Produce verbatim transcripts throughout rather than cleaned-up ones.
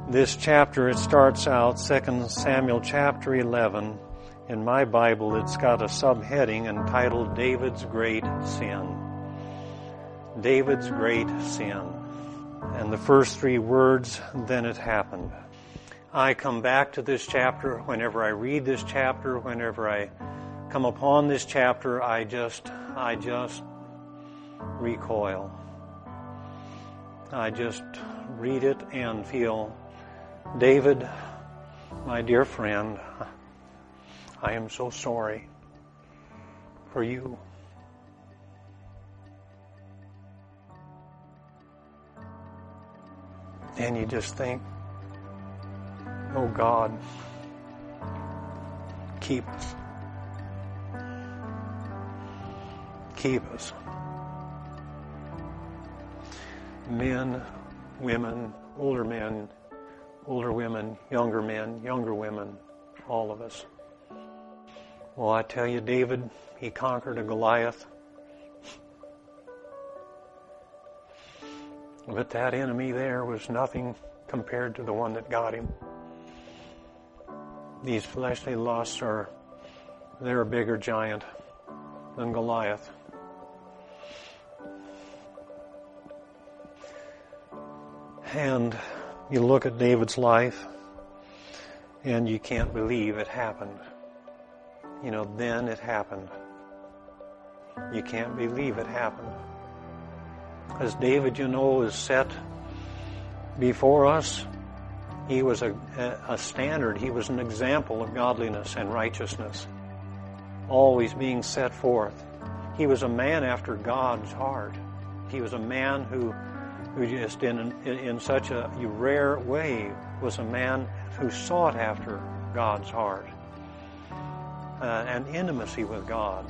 This chapter, it starts out, Second Samuel chapter eleven. In my Bible, it's got a subheading entitled David's Great Sin. David's Great Sin. And the first three words, then it happened. I come back to this chapter whenever I read this chapter, whenever I come upon this chapter, I just, I just recoil. I just read it and feel, David, my dear friend, I am so sorry for you. And you just think, oh God, keep us. Keep us. Men, women, older men, older women, younger men, younger women, all of us. Well, I tell you, David, he conquered a Goliath. But that enemy there was nothing compared to the one that got him. These fleshly lusts are, they're a bigger giant than Goliath. And you look at David's life, and you can't believe it happened. You know, then it happened. You can't believe it happened. As David, you know, is set before us, he was a, a standard. He was an example of godliness and righteousness, always being set forth. He was a man after God's heart. He was a man who who just in, in such a rare way was a man who sought after God's heart uh, and intimacy with God.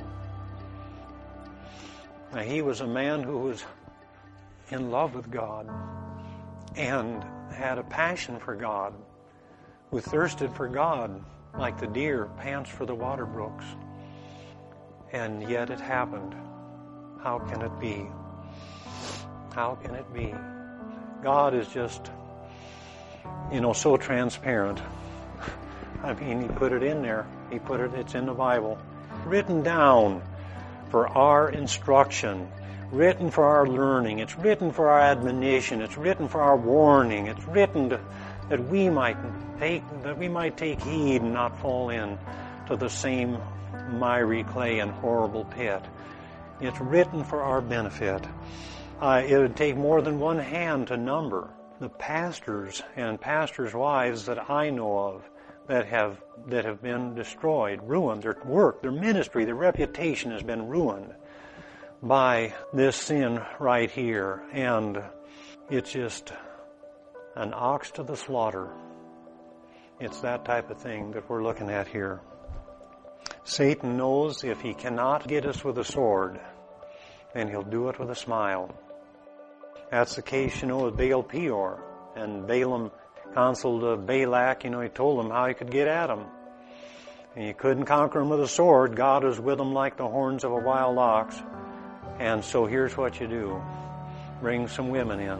Now, he was a man who was in love with God and had a passion for God, who thirsted for God like the deer pants for the water brooks. And yet it happened. How can it be? How can it be? God is just, you know, so transparent. I mean, He put it in there. He put it, it's in the Bible. Written down for our instruction. Written for our learning. It's written for our admonition. It's written for our warning. It's written to, that we might take, that we might take heed and not fall in to the same miry clay and horrible pit. It's written for our benefit. Uh, it would take more than one hand to number the pastors and pastors' wives that I know of that have that have been destroyed, ruined. Their work, their ministry, their reputation has been ruined by this sin right here. And it's just an ox to the slaughter. It's that type of thing that we're looking at here. Satan knows if he cannot get us with a sword, then he'll do it with a smile. That's the case, you know, with Baal Peor. And Balaam counseled Balak, you know, he told him how he could get at him. And you couldn't conquer him with a sword. God is with him like the horns of a wild ox. And so here's what you do. Bring some women in.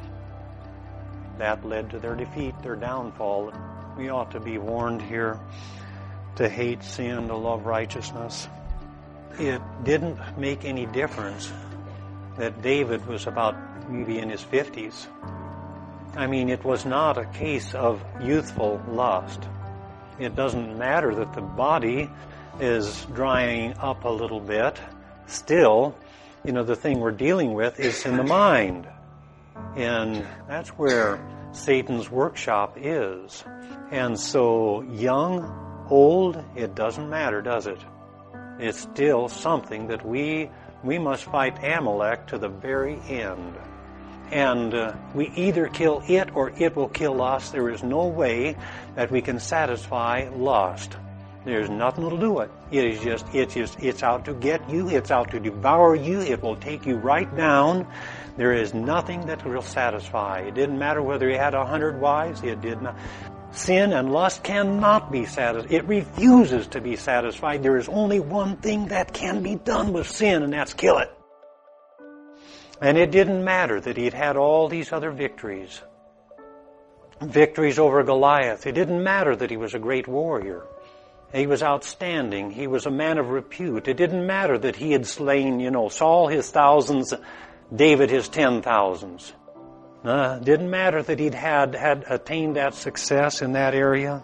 That led to their defeat, their downfall. We ought to be warned here to hate sin, to love righteousness. It didn't make any difference that David was about maybe in his fifties. I mean, it was not a case of youthful lust. It doesn't matter that the body is drying up a little bit. Still, you know, the thing we're dealing with is in the mind. And that's where Satan's workshop is. And so, young, old, it doesn't matter, does it? It's still something that we we must fight Amalek to the very end. And uh, we either kill it or it will kill us. There is no way that we can satisfy lust. There's nothing to do it. It is just, it's just, it's out to get you. It's out to devour you. It will take you right down. There is nothing that will satisfy. It didn't matter whether he had a hundred wives. It did not. Sin and lust cannot be satisfied. It refuses to be satisfied. There is only one thing that can be done with sin, and that's kill it. And it didn't matter that he had had all these other victories. victories over Goliath. It didn't matter that he was a great warrior. He was outstanding. He was a man of repute. It didn't matter that he had slain, you know, Saul his thousands, David his ten thousands. Uh, it didn't matter that he'd had, had attained that success in that area.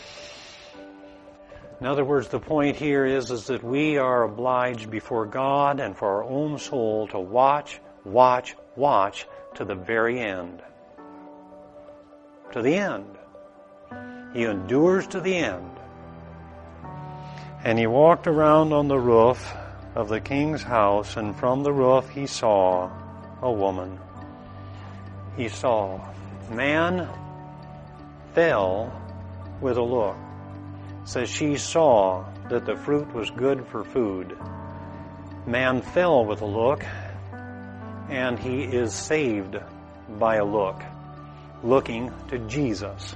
In other words, the point here is, is that we are obliged before God and for our own soul to watch, watch, watch to the very end. To the end. He endures to the end. And he walked around on the roof of the king's house, and from the roof he saw a woman. He saw. Man fell with a look. It says she saw that the fruit was good for food. Man fell with a look, and he is saved by a look, looking to Jesus.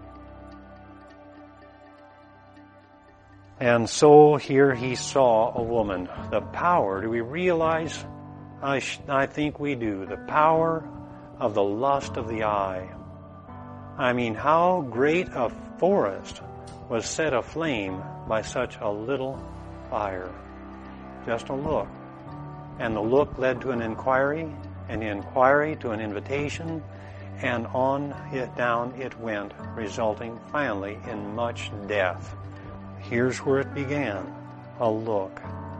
And so here he saw a woman. The power, do we realize? I, sh- I think we do. The power of the lust of the eye. I mean, how great a forest was set aflame by such a little fire. Just a look. And the look led to an inquiry, and the inquiry to an invitation, and on it down it went, resulting finally in much death. Here's where it began, a look.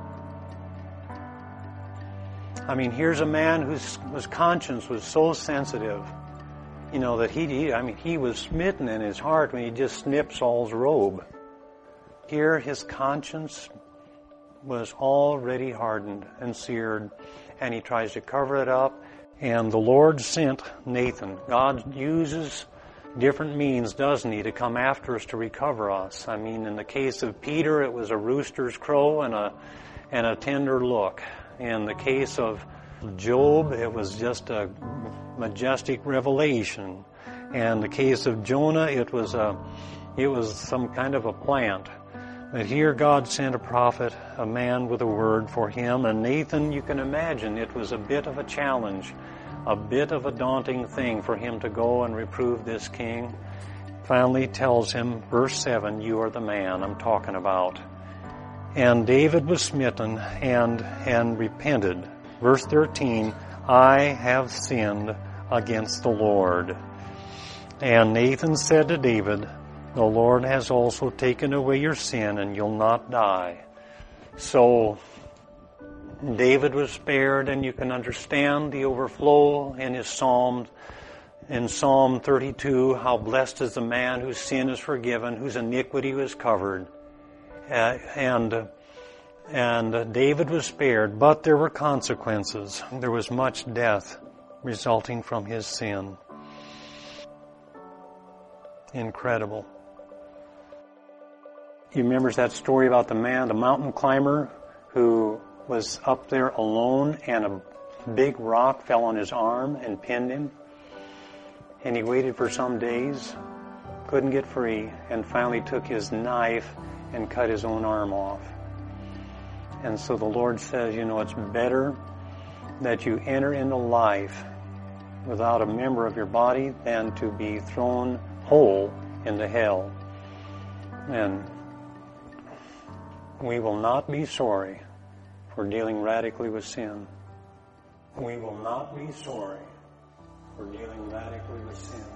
I mean, here's a man whose, whose conscience was so sensitive, you know, that he, he, I mean, he was smitten in his heart when he just snipped Saul's robe. Here his conscience was already hardened and seared, and he tries to cover it up, and the Lord sent Nathan. God uses different means, doesn't he, to come after us to recover us. I mean, in the case of Peter, it was a rooster's crow and a and a tender look. In the case of Job, it was just a majestic revelation. And in the case of Jonah, it was a it was some kind of a plant. But here God sent a prophet, a man with a word for him. And Nathan, you can imagine, it was a bit of a challenge, a bit of a daunting thing for him to go and reprove this king. Finally tells him, verse seven, you are the man I'm talking about. And David was smitten and, and repented. Verse thirteen, I have sinned against the Lord. And Nathan said to David, the Lord has also taken away your sin, and you'll not die. So David was spared, and you can understand the overflow in his psalm. In Psalm thirty-two, how blessed is the man whose sin is forgiven, whose iniquity was covered. Uh, and and David was spared, but there were consequences. There was much death resulting from his sin. Incredible. You remember that story about the man, the mountain climber, who was up there alone, and a big rock fell on his arm and pinned him? And he waited for some days, couldn't get free, and finally took his knife and cut his own arm off. And so the Lord says, you know, it's better that you enter into life without a member of your body than to be thrown whole into hell. And we will not be sorry for dealing radically with sin. We will not be sorry for dealing radically with sin.